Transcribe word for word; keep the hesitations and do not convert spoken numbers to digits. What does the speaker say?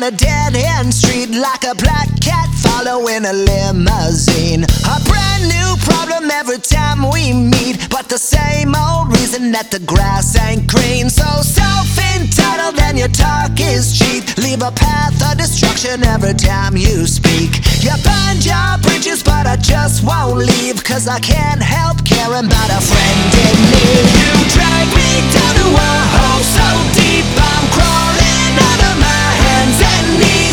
a dead-end street, like a black cat following a limousine. A brand new problem every time we meet, but the same old reason that the grass ain't green. So self-entitled and your talk is cheap, leave a path of destruction every time you speak. You burned your bridges, but I just won't leave, cause I can't help caring about a friend in need. You drag me down to a hole so deep, I'm crawling out of my hands and knees.